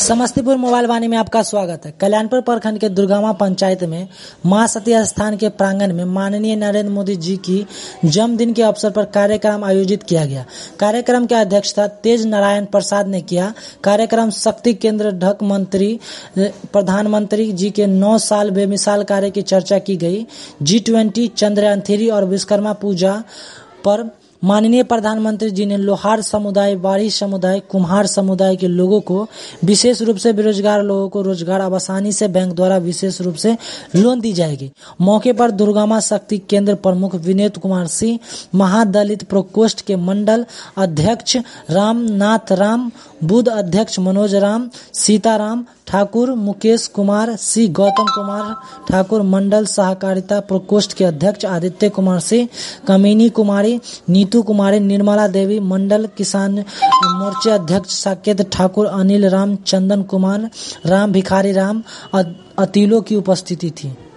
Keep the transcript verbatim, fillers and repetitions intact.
Samastipur mobile वाणी में आपका स्वागत है। कल्याणपुर प्रखंड के दुर्गामा पंचायत में मां सती स्थान के प्रांगण में माननीय नरेंद्र मोदी जी की जन्मदिन के अवसर पर कार्यक्रम आयोजित किया गया। कार्यक्रम की अध्यक्षता तेज नारायण प्रसाद ने किया। कार्यक्रम शक्ति केंद्र ढक मंत्री प्रधानमंत्री जी के नौ साल बेमिसाल कार्य की चर्चा की गई। जी ट्वेंटी चंद्रयान थ्री और विश्वकर्मा पूजा पर माननीय प्रधानमंत्री जी ने लोहार समुदाय, वाड़ी समुदाय, कुम्हार समुदाय के लोगों को, विशेष रूप से बेरोजगार लोगों को रोजगार अब आसानी से बैंक द्वारा विशेष रूप से लोन दी जाएगी। मौके पर दुर्गामा शक्ति केंद्र प्रमुख विनीत कुमार सिंह, महादलित प्रकोष्ठ के मंडल अध्यक्ष रामनाथ राम, बुद्ध अध्यक्ष मनोज राम, सीताराम ठाकुर, मुकेश कुमार सिंह, गौतम कुमार ठाकुर, मंडल सहकारिता प्रकोष्ठ के अध्यक्ष आदित्य कुमार सिंह, कमीनी कुमारी, नीतू कुमारी, निर्मला देवी, मंडल किसान मोर्चे अध्यक्ष साकेत ठाकुर, अनिल राम, चंदन कुमार, राम भिखारी राम, अतिलों की उपस्थिति थी।